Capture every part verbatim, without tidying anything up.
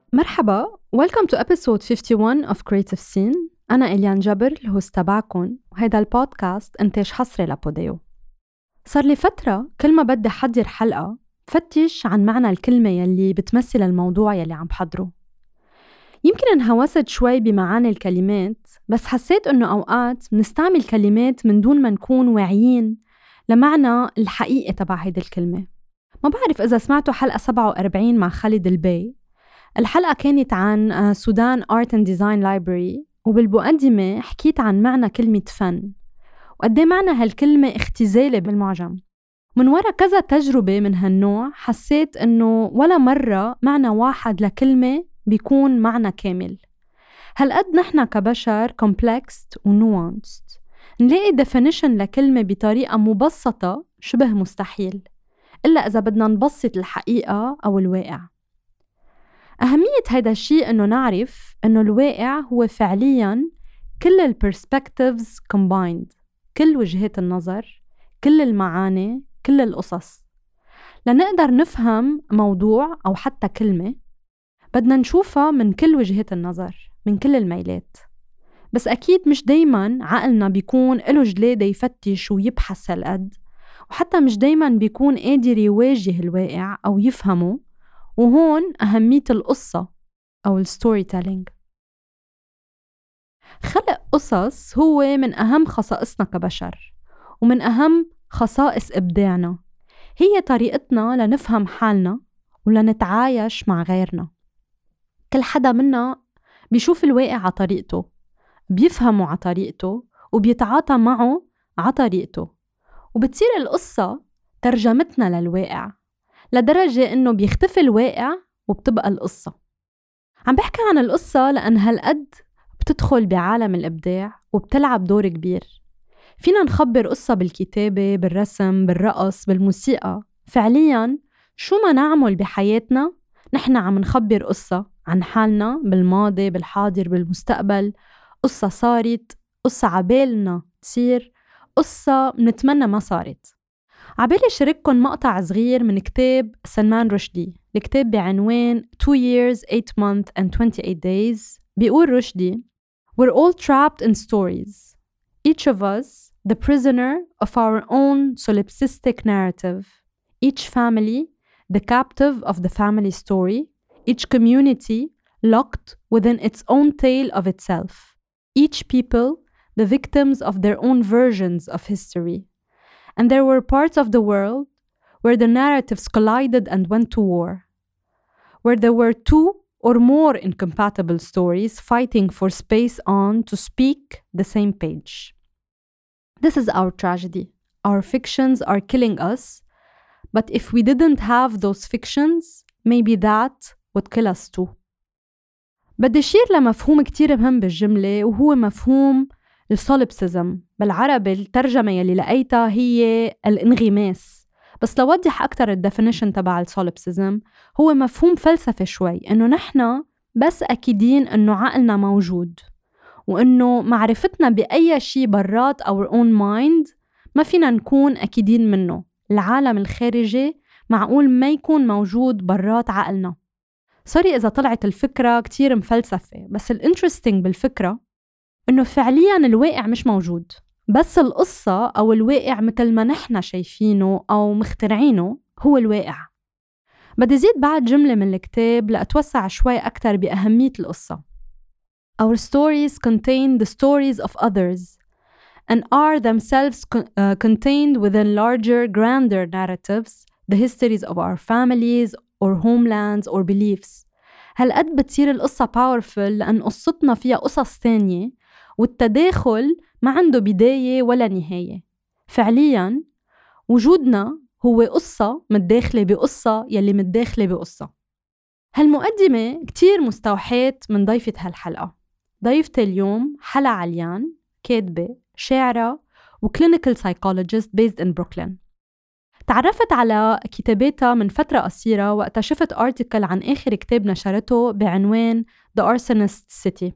مرحبا، welcome to episode fifty-one of Creative Scene. أنا إليان جبر الهوست تبعكن، وهيدا البودكاست إنتاج حصري لبوديو. صار لي فترة كل ما بدي حضر حلقة فتش عن معنى الكلمة يلي بتمثل الموضوع يلي عم بحضره. يمكن انهوست شوي بمعاني الكلمات، بس حسيت إنه أوقات منستعمل كلمات من دون ما نكون واعيين لمعنى الحقيقي تبع هيدي الكلمة. ما بعرف إذا سمعتوا حلقة سبعة وأربعين مع خالد البي. الحلقة كانت عن سودان Art and Design Library، وبالمقدمة حكيت عن معنى كلمة فن وقدي معنى هالكلمة اختزالة بالمعجم. من وراء كذا تجربة من هالنوع حسيت إنه ولا مرة معنى واحد لكلمة بيكون معنى كامل. هالقد نحن كبشر complex و nuanced، نلاقي definition لكلمة بطريقة مبسطة شبه مستحيل، إلا إذا بدنا نبسط الحقيقة أو الواقع. أهمية هيدا الشيء إنه نعرف إنه الواقع هو فعلياً كل ال perspectives combined، كل وجهات النظر، كل المعاني، كل القصص. لنقدر نفهم موضوع أو حتى كلمة بدنا نشوفها من كل وجهات النظر، من كل الميلات. بس أكيد مش دايماً عقلنا بيكون له جلادة يفتش ويبحث هالقد، وحتى مش دايماً بيكون قادر يواجه الواقع أو يفهمه. وهون أهمية القصة أو الستوري تيلينج. خلق قصص هو من أهم خصائصنا كبشر، ومن أهم خصائص إبداعنا. هي طريقتنا لنفهم حالنا ولنتعايش مع غيرنا. كل حدا منا بيشوف الواقع على طريقته، بيفهمه على طريقته، وبيتعاطى معه على طريقته، وبتصير القصة ترجمتنا للواقع، لدرجة إنه بيختفي الواقع وبتبقى القصة. عم بحكي عن القصة لأن هالقد بتدخل بعالم الإبداع وبتلعب دور كبير. فينا نخبر قصة بالكتابة، بالرسم، بالرقص، بالموسيقى. فعلياً شو ما نعمل بحياتنا نحن عم نخبر قصة عن حالنا بالماضي، بالحاضر، بالمستقبل. قصة صارت، قصة عبالنا تصير، قصة منتمنى ما صارت. عبالي شارككن مقطع صغير من كتاب سلمان رشدي. الكتاب بعنوان two years, eight months and twenty-eight days. بيقول رشدي: We're all trapped in stories. Each of us the prisoner of our own solipsistic narrative. Each family the captive of the family story. Each community locked within its own tale of itself. Each people the victims of their own versions of history. And there were parts of the world where the narratives collided and went to war, where there were two or more incompatible stories fighting for space on to speak the same page. This is our tragedy. Our fictions are killing us, but if we didn't have those fictions, maybe that would kill us too. بدي أشير لمفهوم كتير مهم بالجملة، وهو مفهوم السوليبسيزم. بالعربي الترجمة يلي لقيتها هي الانغماس، بس لوضح أكتر الديفينيشن تبع السوليبسيزم. هو مفهوم فلسفي شوي، إنه نحنا بس أكيدين إنه عقلنا موجود، وإنه معرفتنا بأي شيء برات our own mind ما فينا نكون أكيدين منه. العالم الخارجي معقول ما يكون موجود برات عقلنا. سوري إذا طلعت الفكرة كتير مفلسفة، بس الانترستينج بالفكرة إنه فعلياً الواقع مش موجود، بس القصة أو الواقع مثل ما نحن شايفينه أو مخترعينه هو الواقع. بدي زيد بعد جملة من الكتاب لأتوسع شوي أكتر بأهمية القصة. Our stories contain the stories of others and are themselves con- uh, contained within larger, grander narratives, the histories of our families or homelands or beliefs. هالقد بتصير القصة powerful لأن قصتنا فيها قصص تانية، والتداخل ما عنده بداية ولا نهاية. فعلياً وجودنا هو قصة متداخلة بقصة يلي متداخلة بقصة. هالمقدمة كتير مستوحاة من ضيفة هالحلقة. ضيفة اليوم حلا عليان، كاتبة، شاعرة وكلينيكال سايكولوجيست based in Brooklyn. تعرفت على كتاباتها من فترة قصيرة وقت شفت آرتيكل عن آخر كتاب نشرته بعنوان The Arsonist City.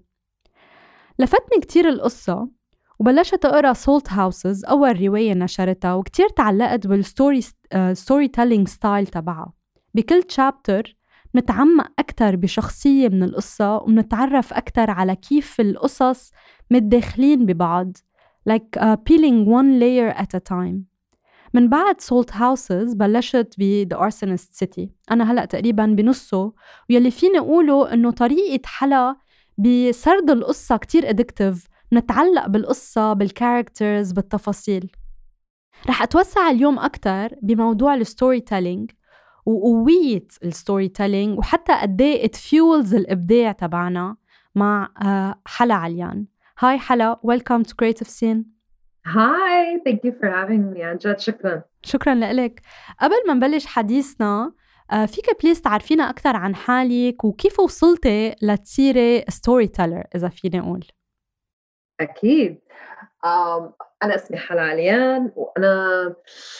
لفتني كتير القصة وبلشت أقرأ Salt Houses، أول رواية نشرتها، وكتير تعلقت بالستوري ستوري تيلينج ستايل تبعها. بكل تشابتر نتعمق أكتر بشخصية من القصة ونتعرف أكتر على كيف القصص متداخلين ببعض like uh, peeling one layer at a time. من بعد Salt Houses بلشت ب The Arsonist City. أنا هلأ تقريباً بنصه، ويلي فيني أقوله إنه طريقة حلا بسرد القصة كتير addictive، نتعلق بالقصة بالكاركترز بالتفاصيل. رح أتوسع اليوم أكتر بموضوع الستوري تيلينج وقوية الستوري تيلينج وحتى قديه it fuels الإبداع تبعنا مع حلا عليان. هاي حلا، welcome to Creative Scene. Hi, thank you for having me. عن جد شكرا. شكرا لك. قبل ما نبلش حديثنا فيك بليز تعرفينا أكثر عن حالك وكيف وصلتي لتصيري ستوري تيلر إذا فيني أقول. أكيد. um, أنا اسمي حلا عليان وأنا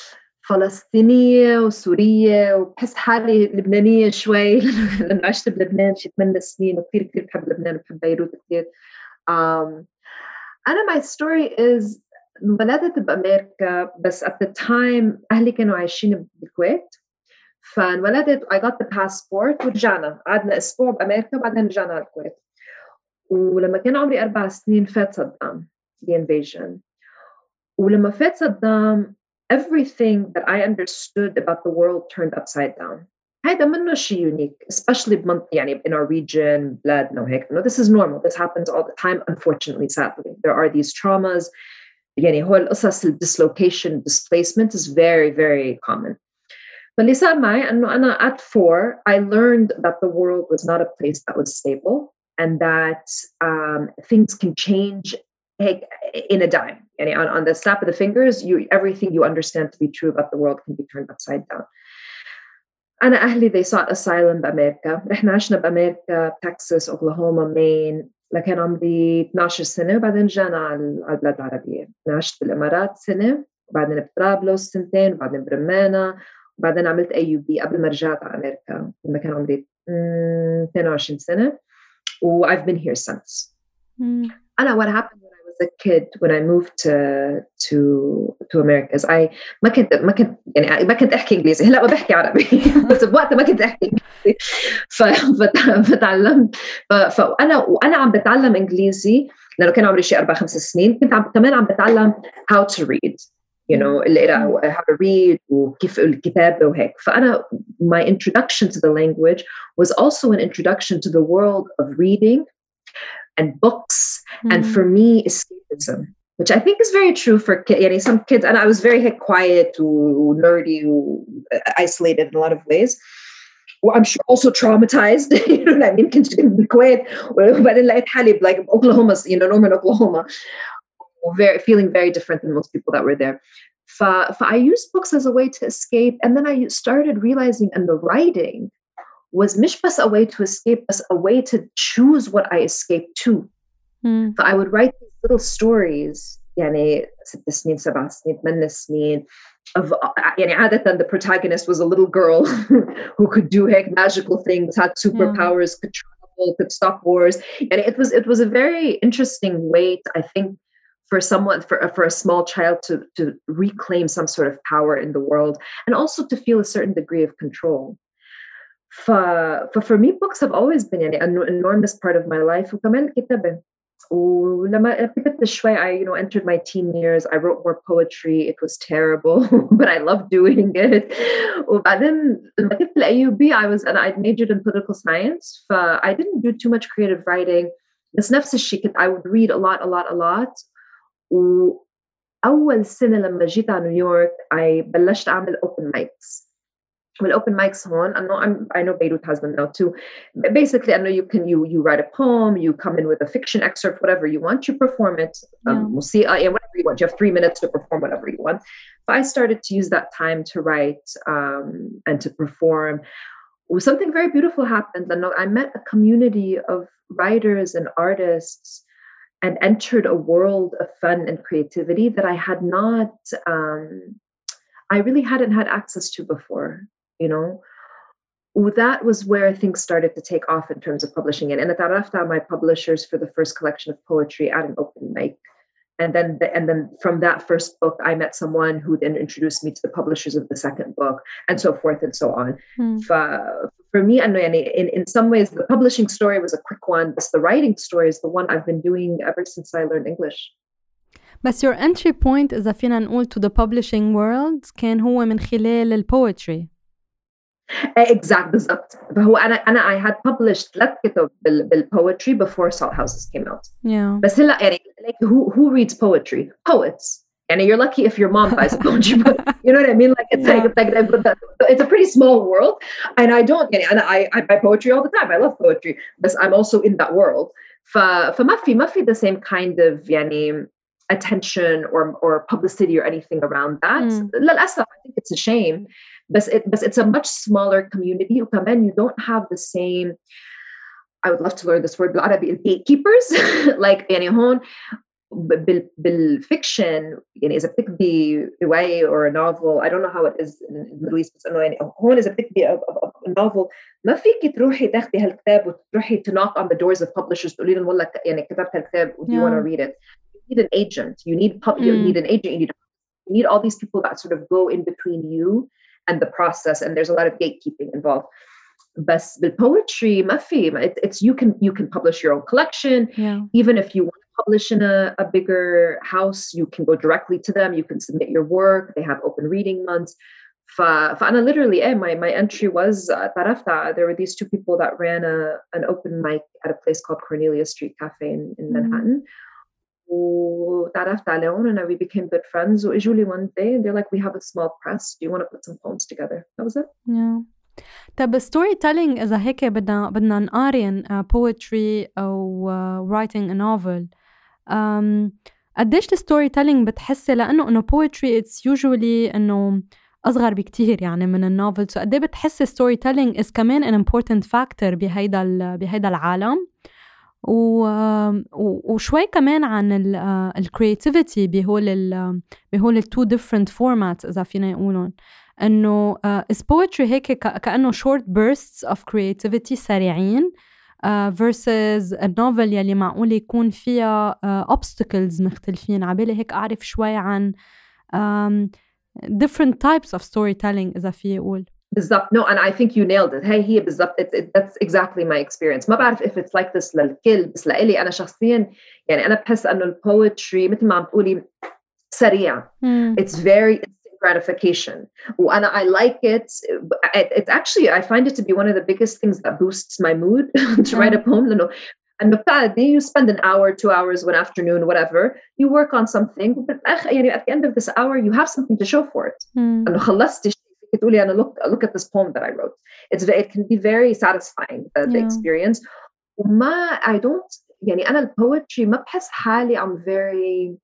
فلسطينية وسورية وبحس حالي لبنانية شوي لأنه عشت بلبنان شي ثمان سنين وكثير كثير بحب لبنان وبحب بيروت كثير. um, أنا my story is انولدت بأمريكا بس at the time أهلي كانوا عايشين بالكويت، فانولدت I got the passport ورجعنا قعدنا أسبوع بأمريكا وبعدين رجعنا على الكويت. ولما كان عمري أربع سنين فات صدام the invasion، ولما فات صدام everything that I understood about the world turned upside down. هيدا منه شيء unique especially بمنطقة يعني in our region بلادنا وهيك. No, this is normal. This happens all the time unfortunately sadly. There are these traumas. يعني هو القصص dislocation displacement is very very common. فاللي صار معي أنه أنا at four I learned that the world was not a place that was stable and that um, things can change in a dime. يعني on, on the snap of the fingers, you everything you understand to be true about the world can be turned upside down. أنا أهلي they sought asylum بأمريكا. رحنا عشنا بأمريكا تكساس أوكلاهوما مين لكن عمري اثناشر سنة وبعدين رجعنا على البلاد العربية. عشت بالإمارات سنة وبعدين بطرابلس سنتين وبعدين برمانة وبعدين عملت أي يو بي قبل ما رجعت على أمريكا لما كان عمري اثنين وعشرين سنة و I've been here since. Mm. أنا what happened when I was a kid when I moved to to to America is I ما كنت ما كنت يعني ما كنت أحكي إنجليزي. هلا ما بحكي عربي بس بوقتها ما كنت أحكي إنجليزي فتعلمت فأنا وأنا عم بتعلم إنجليزي لأنه كان عمري شيء أربع خمس سنين كنت عم كمان عم بتعلم how to read you know القراءة how to read وكيف الكتابة وهيك. فأنا my introduction to the language was also an introduction to the world of reading and books mm. and for me escapism, which I think is very true for kids. يعني some kids and I was very quiet و nerdy و isolated in a lot of ways. Well, I'm sure also traumatized. You know what I mean? كنت بالكويت وبعدين لقيت حالي like Oklahoma, you know, Norman, Oklahoma. Very feeling very different than most people that were there. So, so I used books as a way to escape, and then I started realizing, and the writing was مش بس a way to escape, but a way to choose what I escaped to. Mm. So I would write these little stories, يعني ست سنين سبع سنين ثمان سنين of يعني عادة the protagonist was a little girl who could do heck magical things, had superpowers, yeah. could travel, could stop wars, and it was it was a very interesting way to, I think. For someone, for, for a small child to, to reclaim some sort of power in the world and also to feel a certain degree of control. For, for, for me, books have always been an enormous part of my life. وكمان الكتابة. ولما كتبت شوي, I you know entered my teen years. I wrote more poetry. It was terrible, but I loved doing it. وبعدين لما كتبت ال A U B, I was and I majored in political science. ف I didn't do too much creative writing. بس نفس الشيء I would read a lot, a lot, a lot. وأول سنة لما جيت على نيويورك I بلشت أعمل open mics. والopen mics هون أنه I'm, I know Beirut has them now too. Basically أنه you can you you write a poem, you come in with a fiction excerpt, whatever you want, you perform it. Um, موسيقى, yeah, whatever you want. You have three minutes to perform whatever you want. So I started to use that time to write um, and to perform. Well, something very beautiful happened. And I met a community of writers and artists and entered a world of fun and creativity that I had not, um, I really hadn't had access to before, you know. Well, that was where things started to take off in terms of publishing it. And I تعرفت على my publishers for the first collection of poetry at an open mic And then, the, and then from that first book, I met someone who then introduced me to the publishers of the second book, and so forth and so on. Hmm. For, for me, in, in some ways, the publishing story was a quick one, but the writing story is the one I've been doing ever since I learned English. بس your entry point إذا فينا نقول to the publishing world كان هو من خلال البويتري. Exact بالضبط. فهو أنا أنا I had published ثلاث كتب بال بالpoetry before Salt Houses came out. Yeah. بس هلا يعني like who who reads poetry? Poets. And you're lucky if your mom buys a poetry book. You know what I mean? Like it's yeah. like, like it's a pretty small world. And I don't يعني أنا I I buy poetry all the time. I love poetry. But I'm also in that world. ف فما في ما في the same kind of يعني attention or or publicity or anything around that. Mm. للأسف, I think it's a shame. But it, but it's a much smaller community. وكمان you don't have the same, I would love to learn this word بالعربي, gatekeepers. like يعني هون بال بالfiction يعني إذا بتكتبي رواية or a novel, I don't know how it is in the Middle East, بس إنه يعني هون إذا بتكتبي a, a, a novel ما فيكي تروحي تاخدي هالكتاب وتروحي to knock on the doors of publishers تقولي لهم والله يعني كتبت هالكتاب do you Yeah. want to read it? You need an agent. You need pub- mm. you need an agent. You need you need all these people that sort of go in between you and the process, and there's a lot of gatekeeping involved. But with poetry, ما في, it, it's you can you can publish your own collection. Yeah. Even if you want to publish in a, a bigger house, you can go directly to them. You can submit your work. They have open reading months. ف, فأنا literally, eh, my my entry was uh, تعرفت, there were these two people that ran a an open mic at a place called Cornelia Street Cafe in, in mm-hmm. Manhattan. وتعرفت عليهم and we became good friends. وإجوا لي one day and they're like, we have a small press. Do you want to put some poems together? That was it. Yeah. طب story telling إذا هيك بدنا بدنا نقارن uh, poetry أو uh, writing a novel. Um, قديش الstory telling بتحسي لأنه إنه poetry it's usually إنه أصغر بكتير يعني من النوفل. so قديه بتحسي story telling is كمان an important factor بهيدا ال بهيدا العالم. و وشوي كمان عن ال الكرياتيفيتي بهول ال بهول ال two different formats إذا فينا يقولون إنه is poetry هيك كأنه short bursts of creativity سريعين uh, versus a novel يلي معقول يكون فيها uh, obstacles مختلفين. عبالي هيك أعرف شوي عن um, different types of storytelling إذا في يقول. بالضبط. No, and I think you nailed it. هي هي بالضبط. It, it, that's exactly my experience. ما بعرف if it's like this للكل, بس لإلي أنا شخصياً يعني أنا بحس إنه البويتري مثل ما عم تقولي سريع. Mm. It's very instant gratification. وأنا I like it. it. It's actually, I find it to be one of the biggest things that boosts my mood to write a poem. لأنه إنه بتاعدي you spend an hour, two hours, one afternoon, whatever. You work on something. But يعني at the end of this hour, you have something to show for it. Mm. إنه خلصتي تقولي أنا look look at this poem that I wrote. It's it can be very satisfying the, the yeah. experience. وما I don't يعني أنا البويتري ما بحس حالي I'm very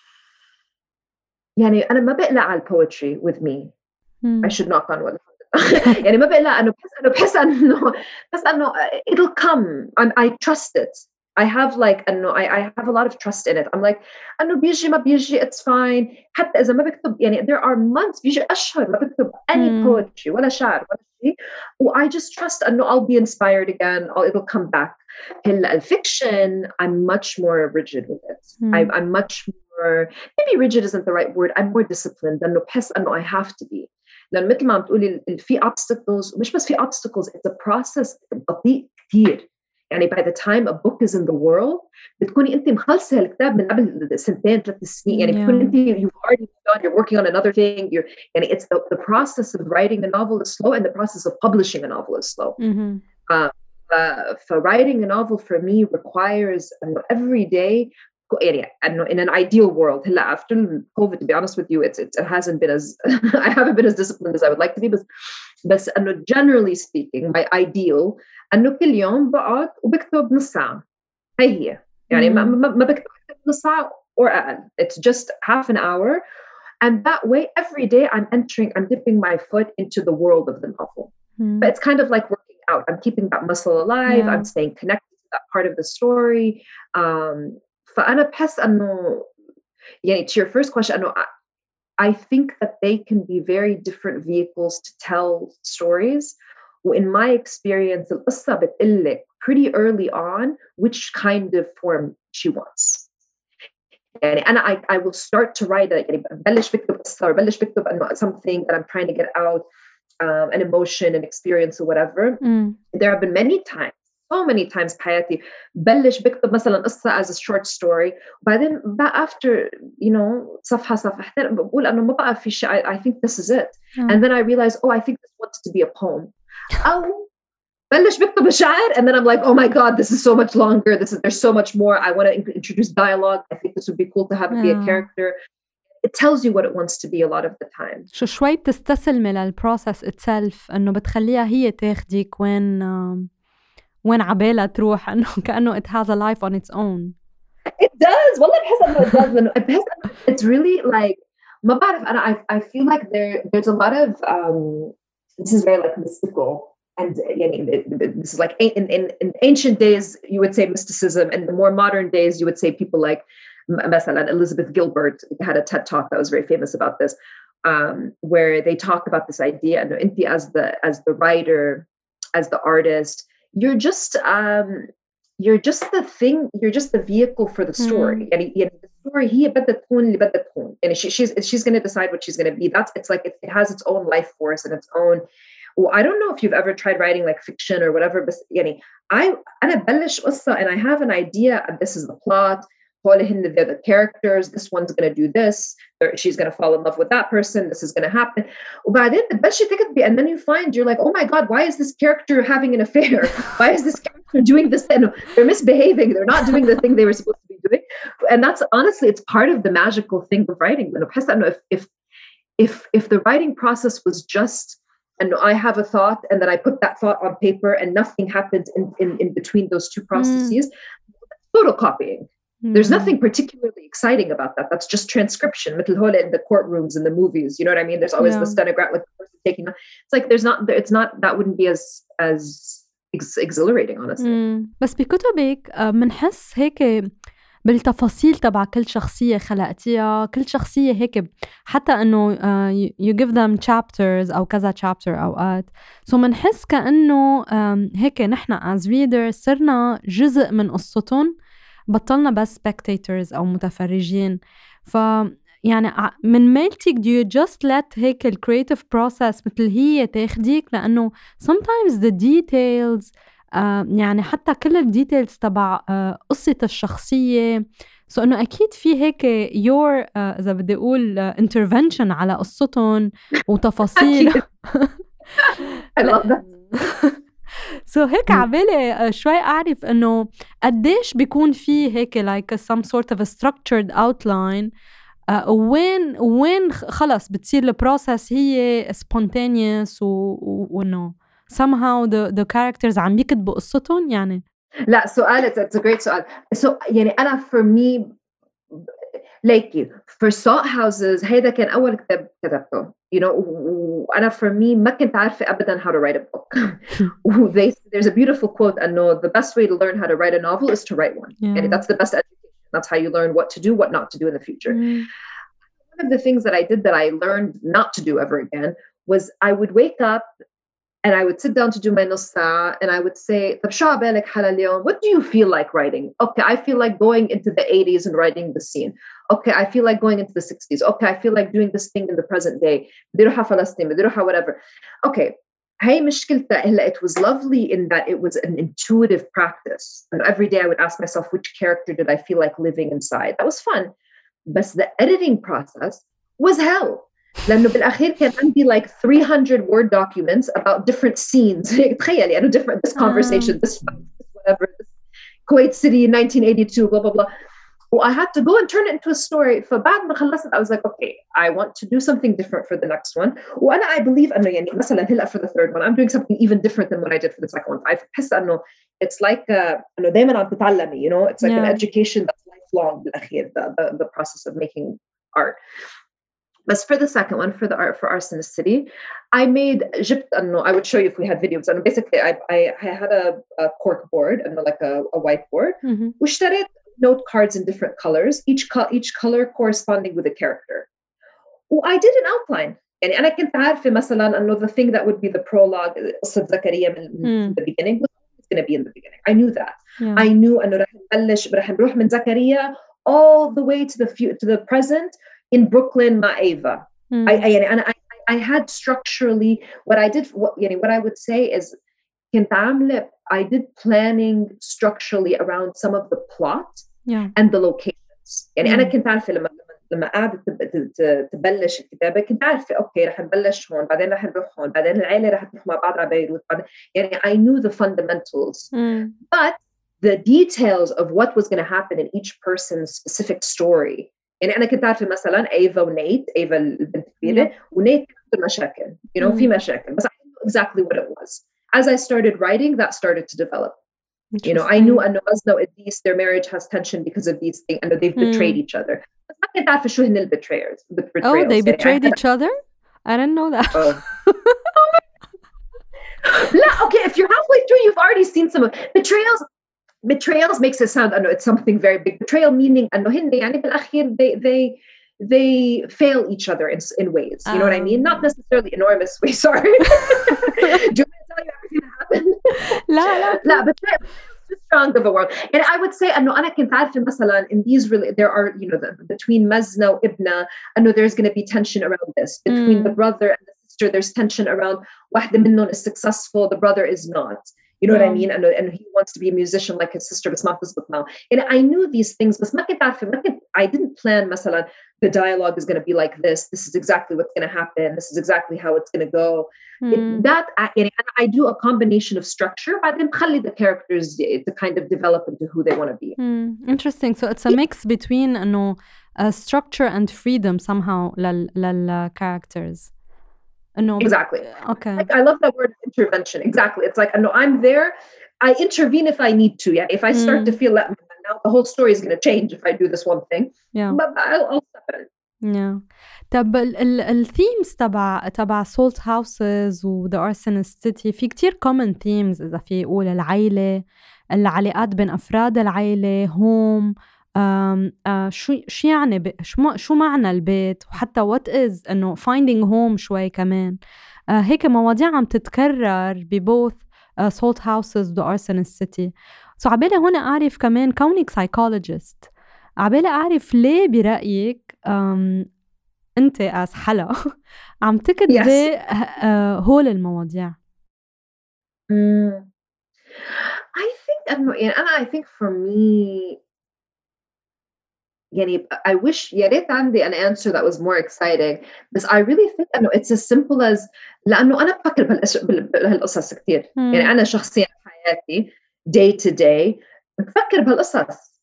يعني أنا ما بقلق على البويتري with me. Hmm. I should knock on wood. يعني ما بقلق أنه بحس أنه بحس أنه بحس أنه it'll come. I'm, I trust it. I have like أنه I, I have a lot of trust in it. I'm like أنه بيجي ما بيجي it's fine. حتى إذا ما بكتب يعني there are months بيجي أشهر ما بكتب any Hmm. poetry ولا شعر ولا شيء. I just trust أنه I'll be inspired again. I'll, it'll come back. هلا الفيكشن I'm much more rigid with it. Hmm. I, I'm much more maybe rigid isn't the right word. I'm more disciplined. أنه بحس أنه I have to be. لأن مثل ما عم تقولي في obstacles مش بس في obstacles it's a process بطيء كتير. يعني by the time a book is in the world بتكوني أنت مخلصة الكتاب من قبل سنتين ثلاث سنين. يعني بتكوني أنت you've already done, you're working on another thing. You're يعني it's the, the process of writing a novel is slow and the process of publishing a novel is slow. Mm-hmm. Uh, uh, for writing a novel for me requires uh, every day. يعني in an ideal world هلا after COVID to be honest with you it's, it's it hasn't been as I haven't been as disciplined as I would like to be بس بس إنه generally speaking my ideal إنه كل يوم بقعد وبكتب نص ساعة. هي هي يعني ما ما ما بكتب نص ساعة or أقل. It's just half an hour and that way every day I'm entering I'm dipping my foot into the world of the novel. Hmm. But it's kind of like working out. I'm keeping that muscle alive. Yeah. I'm staying connected to that part of the story. Um, فأنا بحس أنه يعني to your first question أنه I think that they can be very different vehicles to tell stories. In my experience القصة بتقلك pretty early on which kind of form she wants. يعني أنا I, I will start to write it. يعني بلش بكتب قصة بلش بكتب إنه something that I'm trying to get out, um, an emotion, an experience or whatever. Mm. There have been many times, so many times بحياتي بلش بكتب مثلا قصة as a short story وبعدين بقى after you know صفحة صفحتين بقول أنه ما بقى في شيء. I, I think this is it. Mm. And then I realize, oh, I think this wants to be a poem. أو بلش بكتب الشعر and then I'm like, oh my God, this is so much longer. This is there's so much more. I want to in- introduce dialogue. I think this would be cool to have it be a Yeah. character. It tells you what it wants to be a lot of the time. شو شوي بتستسلمي للبروسس itself إنه بتخليها هي تاخديك وين وين عبالها تروح إنه كأنه it has a life on its own. It does. والله بحس إنه it does. إنه بحس إنه it's really like ما بعرف أنا I I feel like there there's a lot of um this is very like mystical. And يعني, this is like in, in, in ancient days, you would say mysticism. And the more modern days, you would say people like مثلا Elizabeth Gilbert had a TED talk that was very famous about this, um, where they talk about this idea. And inti as the as the writer, as the artist, you're just um, you're just the thing. You're just the vehicle for the story. Mm. يعني, يعني the story هي بدها تكون اللي بدها تكون. And she, she's she's going to decide what she's going to be. That's it's like it, it has its own life force and its own. Well, I don't know if you've ever tried writing like fiction or whatever, but يعني I أنا بلش قصة and I have an idea and this is the plot. They're the characters. This one's going to do this. She's going to fall in love with that person. This is going to happen. وبعدين بتبلشي تكتبي and then you find you're like, oh my God, why is this character having an affair? Why is this character doing this? And they're misbehaving. They're not doing the thing they were supposed to be doing. And that's honestly, it's part of the magical thing of writing. If if if if the writing process was just and I have a thought and then I put that thought on paper and nothing happens in, in, in between those two processes, mm. photocopying. Mm. There's nothing particularly exciting about that. That's just transcription. In the courtrooms and the movies, you know what I mean? There's always yeah. the stenograph, like the person taking. It's like there's not. It's not. That wouldn't be as as ex- exhilarating, honestly. Mm. بس بكتبك منحس هيك بالتفاصيل تبع كل شخصية خلقتيها. كل شخصية هيك حتى أنه uh, you give them chapters أو كذا chapter أوقات. so منحس كأنه um, هيك نحن as readers صرنا جزء من قصتهم. بطلنا بس spectators أو متفرجين. ف يعني من ميلتك do you just let هيك ال creative process مثل هي تاخديك لأنه sometimes the details uh, يعني حتى كل الديتيلز تبع uh, قصة الشخصية سو so إنه أكيد في هيك your uh, إذا بدي أقول uh, intervention على قصتهم وتفاصيل. I love that. سو so هيك عبالي شوي أعرف إنه قديش بيكون في هيك like some sort of a structured outline uh, وين وين خلص بتصير البروسس هي spontaneous وإنه somehow the the characters عم يكتبوا قصتهم يعني. لا سؤال it's a great سؤال. so يعني أنا for me like you for Salt Houses هيدا كان أول كتاب كتبته you know وأنا for me ما كنت عارفة أبدا how to write a book. they, there's a beautiful quote أنه the best way to learn how to write a novel is to write one. yeah. and that's the best education. That's how you learn what to do, what not to do in the future. mm. One of the things that I did that I learned not to do ever again was I would wake up and I would sit down to do my نص ساعة and I would say طب شو عبالك حلا اليوم? What do you feel like writing? Okay, I feel like going into the eighties and writing the scene. Okay, I feel like going into the sixties. Okay, I feel like doing this thing in the present day. بدي روحها فلسطين, بدي روحها whatever. Okay, هاي مشكلتها هلا it was lovely in that it was an intuitive practice. And every day I would ask myself which character did I feel like living inside. That was fun. But the editing process was hell. لأنه بالأخير كان عندي like three hundred word documents about different scenes. تخيلي أنه different this conversation, this fight, this whatever, this Kuwait City in nineteen eighty-two, blah blah blah. Well, I had to go and turn it into a story. فبعد ما خلصت I was like, okay, I want to do something different for the next one. وأنا I believe أنه يعني مثلا هلا for the third one I'm doing something even different than what I did for the second one. I بحس أنه it's like uh, أنه دايما عم تتعلمي, you know, it's like yeah. an education that's lifelong بالأخير, the, the the process of making art. But for the second one, for the art for Arsenicity, I made جبت أنه I would show you if we had videos. And basically, I I, I had a, a cork board and like a, a whiteboard. Mm-hmm. واشتريت note cards in different colors, each co- each color corresponding with a character. Well, I did an outline. يعني أنا كنت عارفة مثلاً أنه the thing that would be the prologue, قصة زكريا من mm. the beginning was going to be in the beginning. I knew that. Yeah. I knew أنه رح نبلش رح نروح من زكريا all the way to the few, to the present in Brooklyn مع Ava. Mm. I, I, يعني أنا, I, I had structurally, what I did, what, يعني, what I would say is, كنت عاملة, I did planning structurally around some of the plot yeah. and the locations. يعني Mm. أنا كنت عارفة لما لما قعدت تبلش الكتابة كنت عارفة أوكي رح نبلش هون بعدين رح نروح هون بعدين العائلة رح تروح مع بعض على بيروت بعدين يعني I knew the fundamentals Mm. but the details of what was going to happen in each person's specific story يعني أنا كنت عارفة مثلا إيفا ونيت إيفا البنت الكبيرة yeah. ونيت كانت مشاكل you know mm. في مشاكل بس I knew exactly what it was as I started writing that started to develop you know I knew أنه Mazna at least their marriage has tension because of these things and they've betrayed mm. each other ما كنت عارفة شو هن البترايers oh they betrayed each other I didn't know that oh. لا okay if you're halfway through you've already seen some of betrayals betrayals makes it sound I know it's something very big betrayal meaning أنه هن يعني بالأخير they they they fail each other in, in ways you know um. what I mean not necessarily enormous ways sorry do you want to tell you everything that happened لا لا لا betrayal too strong of a word and I would say أنه أنا كنت عارفة مثلا in these really there are you know the, between Mazna and Ibna أنه there's going to be tension around this between mm. the brother and the sister there's tension around واحدة منهم is successful the brother is not you know yeah. what I mean and, and he wants to be a musician like his sister بس ما تزبط معه and I knew these things بس ما كنت عارفة ما كنت I didn't plan مثلا the dialogue is going to be like this this is exactly what's going to happen this is exactly how it's going to go mm. it, that I, يعني, I do a combination of structure بعدين بخلي the characters to kind of develop into who they want to be mm. interesting so it's a mix between إنه uh, structure and freedom somehow لل, لل characters No, exactly. Okay. Like, I love that word intervention. Exactly. It's like, no, I'm there. I intervene if I need to. Yeah. If I start mm. to feel that now the whole story is going to change if I do this one thing. Yeah. But I'll, I'll step in. Yeah. طب الثيمز تبع تبع سولت هاوسز وذا أرسنال سيتي في كتير common themes إذا في يقول العائلة العلاقات بين أفراد العائلة هوم Um, uh, شو شو يعني ب... شو شو معنى البيت وحتى what is إنه finding home شوي كمان uh, هيك مواضيع عم تتكرر ببوث uh, Salt Houses و Arsenal City so عبالي هون أعرف كمان كونك psychologist عبالي أعرف ليه برأيك um, أنت as حلا عم تكتبي yes. uh, هول المواضيع mm. I think and I think for me يعني I wish يا ريت عندي an answer that was more exciting بس I really think إنه it's as simple as لأنه أنا بفكر بهالقصص كتير hmm. يعني أنا شخصيا في حياتي day to day بفكر بهالقصص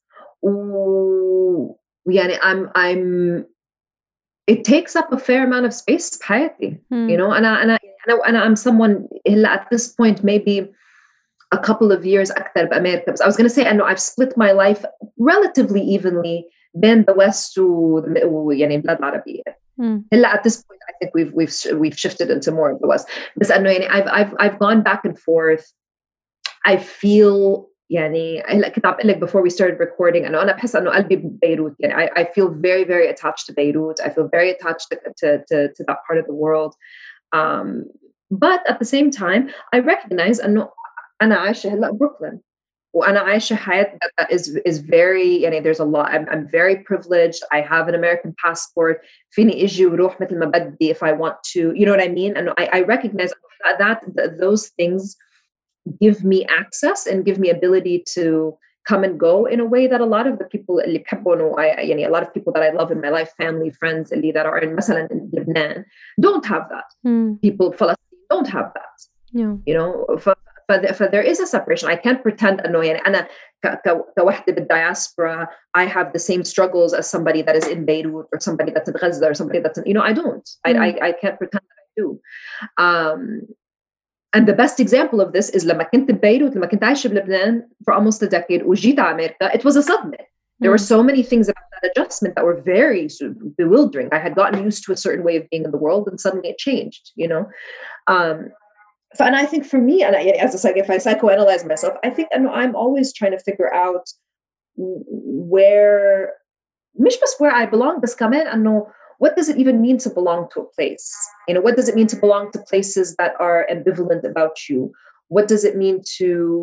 ويعني I'm I'm it takes up a fair amount of space في حياتي hmm. you know أنا أنا أنا أنا I'm someone هلا at this point maybe a couple of years أكثر بأمريكا بس I was going to say إنه I've split my life relatively evenly بين the West و يعني بلاد العربية. هلا at this point I think we've we've we've shifted into more of the West. بس إنه يعني I've I've I've gone back and forth. I feel يعني هلا كنت عم أقول لك before we started recording إنه أنا بحس إنه قلبي ببيروت يعني I I feel very very attached to Beirut. I feel very attached to to to, to that part of the world. Um, but at the same time I recognize إنه أنا عايشة هلا بروكلين. وأنا عايشة حياة that is is very يعني there's a lot I'm I'm very privileged I have an American passport فيني أجي وروح مثل ما بدي if I want to you know what I mean and I I recognize that, that, that those things give me access and give me ability to come and go in a way that a lot of the people اللي بحبهم I يعني a lot of people that I love in my life family friends اللي that are in مثلا in Lebanon don't have that mm. people Palestine don't have that yeah. you know for, For, the, for there is a separation. I can't pretend أنه يعني أنا كوحدة بالdiaspora I have the same struggles as somebody that is in Beirut or somebody that's in Gaza or somebody that's in, you know, I don't. Mm. I, I I can't pretend that I do. Um, and the best example of this is لما كنت ببيروت لما كنت عايشة بلبنان for almost a decade وجيت على أمريكا it was a صدمة. There mm. were so many things about that adjustment that were very sort of bewildering. I had gotten used to a certain way of being in the world and suddenly it changed, you know. Um, And I think for me, and I, as a psych, if I psychoanalyze myself, I think I'm always trying to figure out where, مش بس where I belong, بس كمان إنه what does it even mean to belong to a place? You know, what does it mean to belong to places that are ambivalent about you? What does it mean to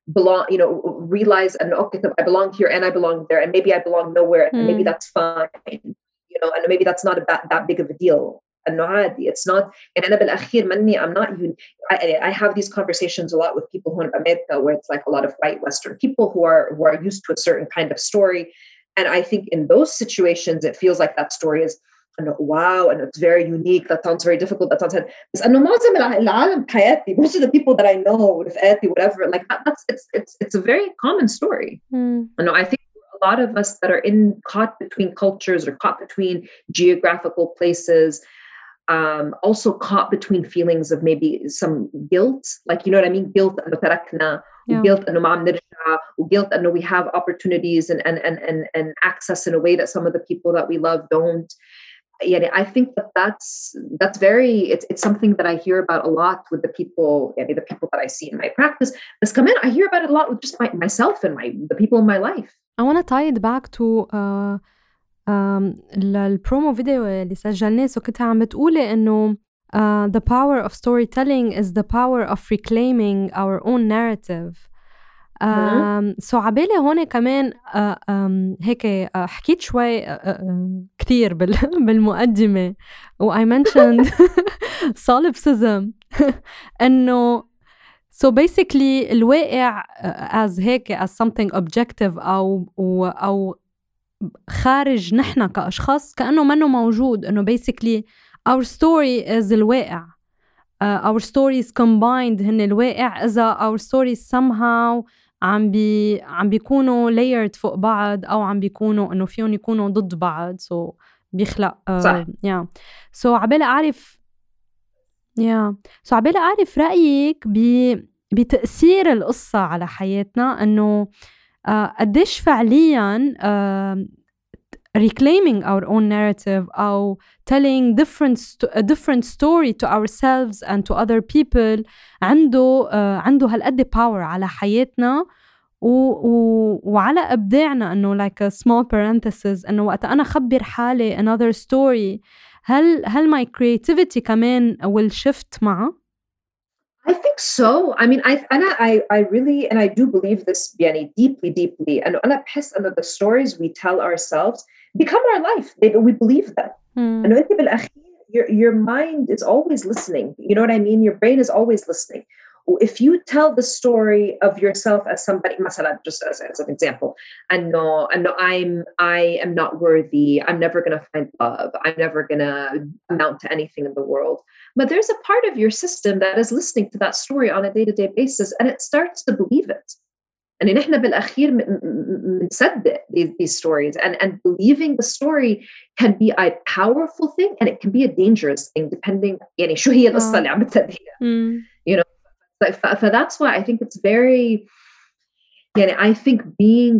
belong, you know, realize and okay, I belong here and I belong there, and maybe I belong nowhere, and maybe مم. that's fine, you know, and maybe that's not a, that, that big of a deal. إنه عادي. It's not. And أنا بالأخير مني, I'm not. I, I have these conversations a lot with people who are in America, where it's like a lot of white Western people who are who are used to a certain kind of story, and I think in those situations it feels like that story is, wow, and it's very unique. That sounds very difficult. That sounds hard. بس إنه معظم العالم بحياتي, most of the people that I know, رفقاتي, whatever, like that, that's it's it's it's a very common story. مم. You know, I think a lot of us that are in caught between cultures or caught between geographical places, um, also caught between feelings of maybe some guilt, like, you know what I mean? Guilt إنه تركنا, Yeah. guilt إنه ما عم نرجع, guilt إنه we have opportunities and, and, and, and, and access in a way that some of the people that we love don't. Yeah, I think that that's, that's very, it's, it's something that I hear about a lot with the people, yeah, the people that I see in my practice. This come in, I hear about it a lot with just my, myself and my, the people in my life. I want to tie it back to uh, um, البرومو فيديو اللي سجلناه. سو كنت عم بتقولي إنه uh, the power of storytelling is the power of reclaiming our own narrative. um, سو عبالي هون كمان uh, um, هيك uh, حكيت شوي uh, uh, كتير بال- بالمقدمة و I mentioned solipsism إنه so basically الواقع uh, as هيك as something objective أو أو خارج نحنا كأشخاص كأنه منه موجود. إنه basically our story is الواقع. uh, our stories combined هن الواقع إذا our stories somehow عم بي عم بيكونوا layered فوق بعض أو عم بيكونوا إنه فيهم يكونوا ضد بعض. so بيخلق uh, صح. yeah. so عبالي أعرف yeah. so عبالي أعرف رأيك ب بتأثير القصة على حياتنا. إنه uh, قديش فعلياً uh, reclaiming our own narrative أو telling different sto- a different story to ourselves and to other people عنده uh, عنده هالقد power على حياتنا و, و, وعلى إبداعنا. إنه like a small parenthesis إنه وقت أنا خبر حالي another story, هل هل my creativity كمان will shift معه؟ I think so. I mean, I and I, I really, and I do believe this, Biani, deeply, deeply. And أنا بحس إنه the stories we tell ourselves become our life. They, we believe them. Hmm. إنه أنت بالأخير, your your mind is always listening. You know what I mean? Your brain is always listening. If you tell the story of yourself as somebody, مثلا, just as, as an example, and no, and no, I'm I am not worthy. I'm never gonna find love. I'm never gonna amount to anything in the world. But there's a part of your system that is listening to that story on a day-to-day basis, and it starts to believe it. And نحن بالأخير بنصدق these, these stories, and and believing the story can be a powerful thing, and it can be a dangerous thing, depending. يعني شو هي القصة اللي عم بتصدقيها. You know. But for that's why I think it's very, yeah, I think being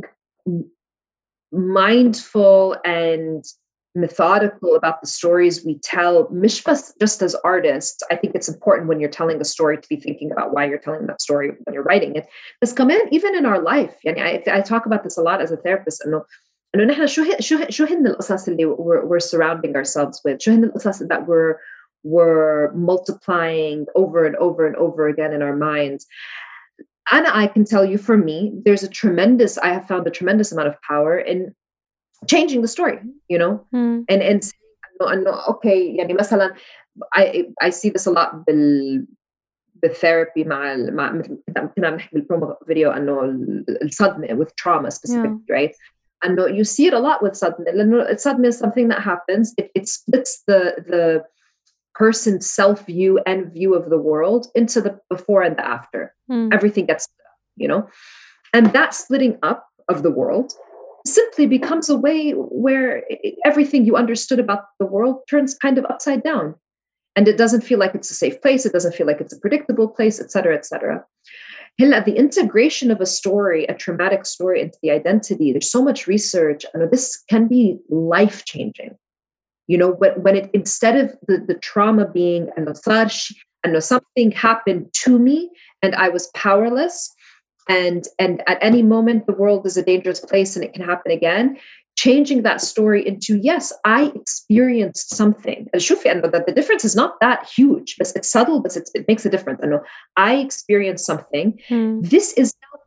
mindful and methodical about the stories we tell, just as artists, I think it's important when you're telling a story to be thinking about why you're telling that story when you're writing it. This come in even in our life. Yeah, I, I talk about this a lot as a therapist. إنه إنه نحن شو شو شو هن القصص اللي we're, we're surrounding ourselves with. شو هن القصص that we're we're multiplying over and over and over again in our minds. And I can tell you, for me, there's a tremendous, I have found a tremendous amount of power in changing the story, you know, mm. and, and saying, okay, يعني مثلا, I, I see this a lot بال, بالtherapy مع, مع مثل كنا بنحكي بالبرومو فيديو أنه الصدمة with trauma specifically, yeah. right? And you see it a lot with صدمة, لأنه الصدمة is something that happens. It, it splits the, the, person's self-view and view of the world into the before and the after. Mm. Everything gets, you know, and that splitting up of the world simply becomes a way where everything you understood about the world turns kind of upside down, and it doesn't feel like it's a safe place. It doesn't feel like it's a predictable place, et cetera, et cetera. The integration of a story, a traumatic story, into the identity, there's so much research, and this can be life-changing. You know, when, when it, instead of the, the trauma being, and and something happened to me and I was powerless, and, and at any moment the world is a dangerous place and it can happen again, changing that story into, yes, I experienced something. The, the difference is not that huge, but it's subtle, but it's, it makes a difference. I know I experienced something. Hmm. This is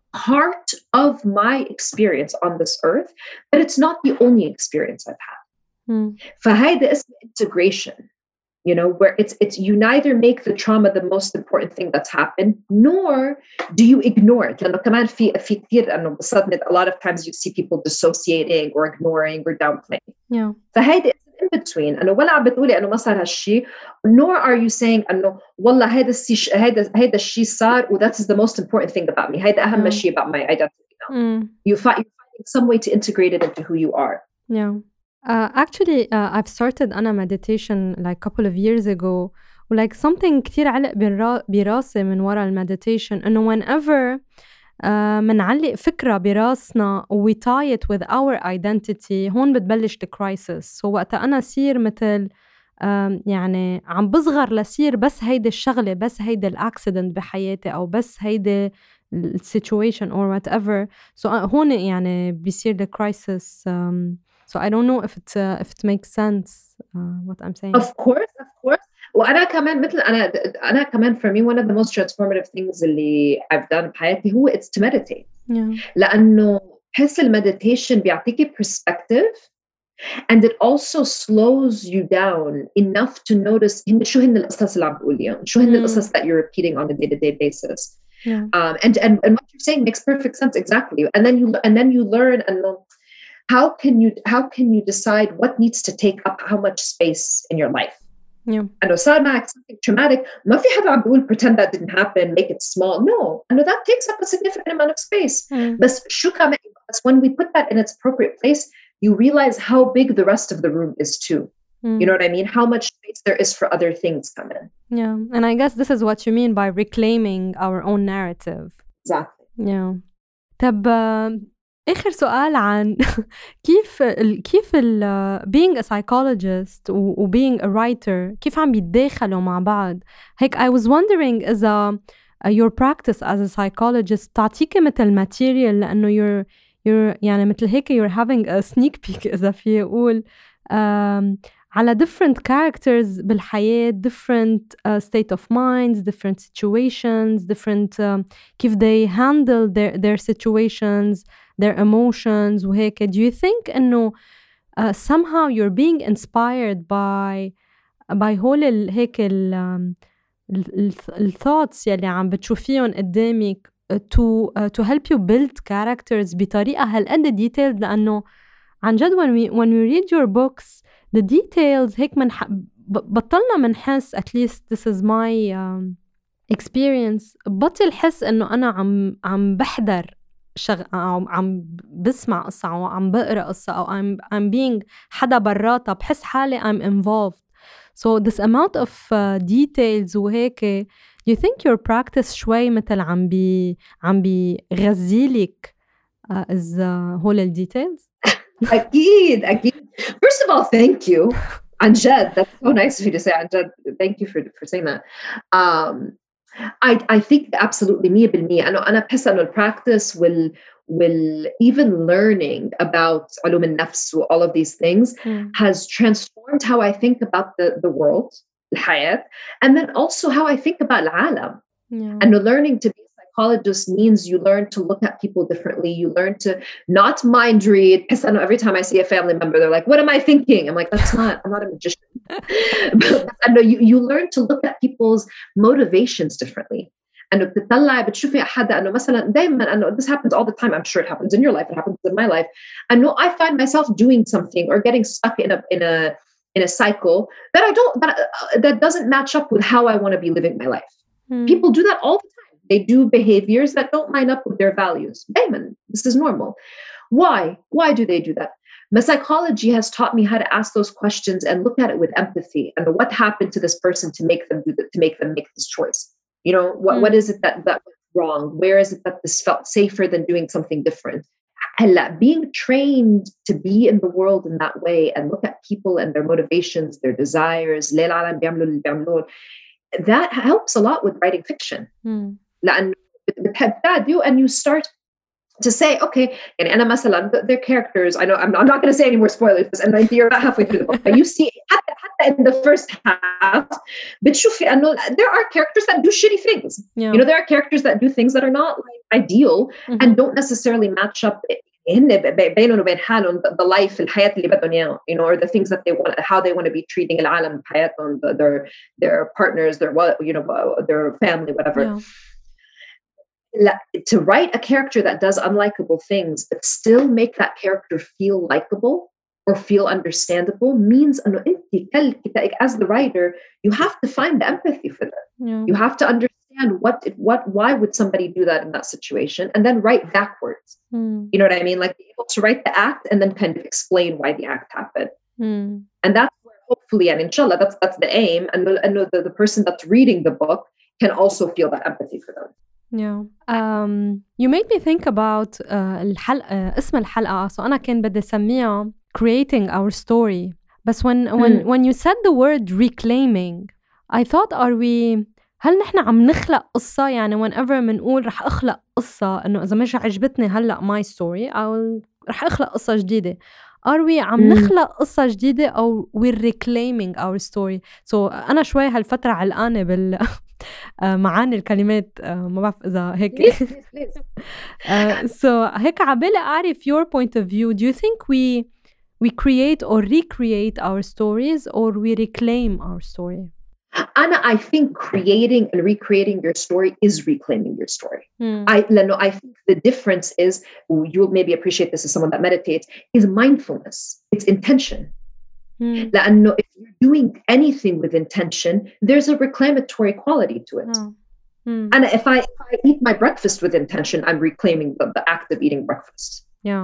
part of my experience on this earth, but it's not the only experience I've had. مم. فهيدا اسمه integration, you know, where it's it's you neither make the trauma the most important thing that's happened, nor do you ignore it. لأنه كمان في في كثير إنه بصدمة a lot of times you see people dissociating or ignoring or downplaying. Yeah. فهيدا in between. إنه ولا عم بتقولي إنه ما صار هالشيء, nor are you saying إنه والله هيدا الشيء هيدا هيدا الشيء صار و that is the most important thing about me. هيدا أهم Yeah. شيء about my identity now. Mm. You find you're finding some way to integrate it into who you are. Yeah. Uh, actually, uh, I've started أنا meditation like a couple of years ago. Like something كتير علق برا- براسي من وراء المديتيشن إنه whenever uh, منعلق فكرة براسنا we tie it with our identity, هون بتبلش الكرايسيس. so وقتا أنا صير مثل um, يعني عم بصغر لصير بس هيدا الشغلة, بس هيدا الأكسيدنت بحياتي, أو بس هيدا السيتويشن or whatever. so uh, هون يعني بيصير الكرايسيس. um, So I don't know if it uh, if it makes sense uh, what I'm saying. Of course, of course. وأنا كمان مثل أنا أنا كمان for me one of the most transformative things اللي I've done بحياتي هو it's to meditate. Yeah. لأنه بحس المديتيشن بيعطيكي perspective and it also slows you down enough to notice إن شو هن القصص اللي عم بقوليهم, شو هن Mm. القصص that you're repeating on a day-to-day basis. Yeah. Um, and and and what you're saying makes perfect sense exactly. And then you and then you learn and. How can you how can you decide what needs to take up how much space in your life? Yeah. And صار معك something traumatic, ما في حدا عم بيقول pretend that didn't happen, make it small. No, and that takes up a significant amount of space. Mm. بس شو كمان بس when we put that in its appropriate place, you realize how big the rest of the room is too. Mm. You know what I mean? How much space there is for other things coming. Yeah. And I guess this is what you mean by reclaiming our own narrative. Exactly. Yeah. طب آخر سؤال عن كيف ال كيف ال being a psychologist و, و being a writer كيف عم بيتداخلوا مع بعض. هيك I was wondering إذا your practice as a psychologist تعطيكي مثل material لأنه you're you're يعني مثل هيك you're having a sneak peek إذا في أقول um, على different characters بالحياة, different uh, state of minds, different situations, different um, كيف they handle their their situations, their emotions وهيك. Do you think إنه uh, somehow you're being inspired by by هول ال هيك ال um, ال ال thoughts يلي عم بتشوفيهم قدامك to uh, to help you build characters بطريقة هالقد detailed؟ لأنه عن جد when we when we read your books the details هيك من بطلنا منحس at least this is my um, experience بطل حس إنه أنا عم عم بحضر شغ... أو عم بسمع قصة أو عم بقرأ قصة أو I'm I'm being حدا براتها, بحس حالي I'm involved. So this amount of uh, details وهيك, do you think your practice شوي مثل عم بي عم بيغذيلك uh, is uh, هول ال details؟ أكيد أكيد. First of all, thank you. عن جد, that's so nice of you to say. عن جد, thank you for for saying that. Um, I I think absolutely مية بالمية. أنا أنا بحس إنه practice will will even learning about علوم النفس و all of these things mm. has transformed how I think about the the world, الحياة, and then also how I think about العالم. Yeah. And learning to be a psychologist means you learn to look at people differently. You learn to not mind read. Because I know every time I see a family member, they're like, "What am I thinking?" I'm like, "That's not. I'm not a magician." But I know you you learn to look at people's motivations differently. And بتطلع بتشوفي حدا إنه مثلاً دايماً إنه this happens all the time. I'm sure it happens in your life. It happens in my life. I know I find myself doing something or getting stuck in a in a in a cycle that I don't that uh, that doesn't match up with how I want to be living my life. Mm. People do that all the time. They do behaviors that don't line up with their values. Amen. This is normal. Why? Why do they do that? My psychology has taught me how to ask those questions and look at it with empathy and what happened to this person to make them do that, to make them make this choice. You know, what, Mm. what is it that, that went wrong? Where is it that this felt safer than doing something different? And being trained to be in the world in that way and look at people and their motivations, their desires, that helps a lot with writing fiction. Mm. لأن بتحدد you and you start to say, okay, يعني أنا مثلا their characters, I know I'm, I'm not going to say any more spoilers, and you're about halfway through the book, but you see حتى, حتى in the first half بتشوفي أنه there are characters that do shitty things. Yeah. You know, there are characters that do things that are not like ideal مهم. and don't necessarily match up هن ب- بينهم وبين حالهم the, the life الحياة اللي بدهم إياه, you know, or the things that they want, how they want to be treating العالم بحياتهم, the, their their partners, their what, you know, their family, whatever. Yeah. La- to write a character that does unlikable things but still make that character feel likable or feel understandable means إنه أنت كال- as the writer you have to find the empathy for them. Yeah. You have to understand what what why would somebody do that in that situation, and then write backwards. Mm. You know what I mean? Like be able to write the act and then kind of explain why the act happened. Mm. And that's where hopefully, and inshallah, that's that's the aim. And the, and the, the person that's reading the book can also feel that empathy for them. Yeah. Um, you made me think about uh, الحلقة اسم الحلقة. So أنا كان بدي سميها creating our story. But when when Mm. when you said the word reclaiming, I thought are we هل نحن عم نخلق قصة؟ يعني whenever منقول رح أخلق قصة إنه إذا مش عجبتني هلأ my story أو رح أخلق قصة جديدة. Are we عم Mm. نخلق قصة جديدة أو we're reclaiming our story? So أنا شوي هالفترة علقانة بال معاني الكلمات, ما بعرف إذا هيك. Please, please, please. uh, so هيك عبالي أعرف your point of view. Do you think we we create or recreate our stories or we reclaim our story? Anna, I think creating and recreating your story is reclaiming your story. Hmm. I, no, I think the difference is, you'll maybe appreciate this as someone that meditates, is mindfulness. It's intention. Hmm. لأنه if you're doing anything with intention, there's a reclamatory quality to it. Oh. Hmm. And if I, if I eat my breakfast with intention, I'm reclaiming the, the act of eating breakfast. Yeah.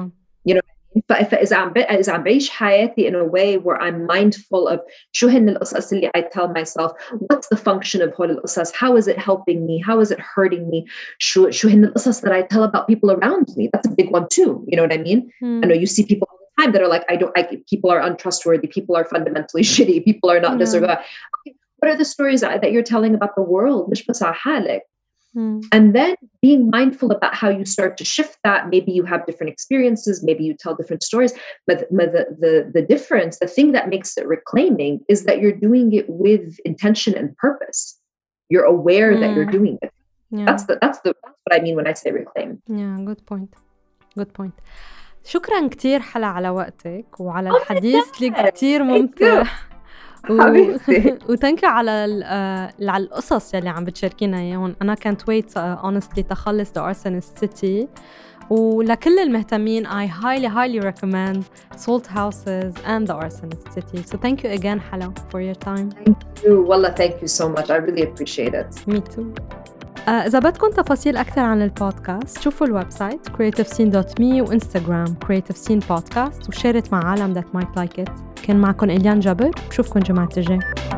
فإذا عم إذا عم بعيش حياتي in a way where I'm mindful of شو هن القصص اللي I tell myself, what's the function of هول القصص, how is it helping me, how is it hurting me, شو شو هن القصص that I tell about people around me. That's a big one too. You know what I mean? Hmm. I know you see people all the time that are like, I don't, I people are untrustworthy, people are fundamentally shitty, people are not this or Yeah. that. Okay, what are the stories that, that you're telling about the world? مش بس على حالك. Hmm. And then being mindful about how you start to shift that. Maybe you have different experiences, maybe you tell different stories, but, but the, the, the difference, the thing that makes it reclaiming is that you're doing it with intention and purpose. You're aware Mm. that you're doing it. Yeah. That's the, that's the, that's what I mean when I say reclaim. Yeah, good point. Good point. شكراً كتير حلا على وقتك وعلى الحديث اللي كتير ممتع. حبيبتي. وتنكي على ال- آه، على القصص يلي عم بتشاركينا اياهم. انا can't wait uh, honestly تخلص The Arsonist City. ولكل المهتمين I highly highly recommend Salt Houses and The Arsonist City. So thank you again حلا for your time. Thank you. Wallah, thank you so much. I really appreciate it. Me too. آه، إذا بدكم تفاصيل أكثر عن البودكاست شوفوا الويب سايت creative scene dot me وإنستغرام creative scene podcast وشارك مع عالم that might like it. كان معكم إليان جابر. بشوفكم جمعة الجاي.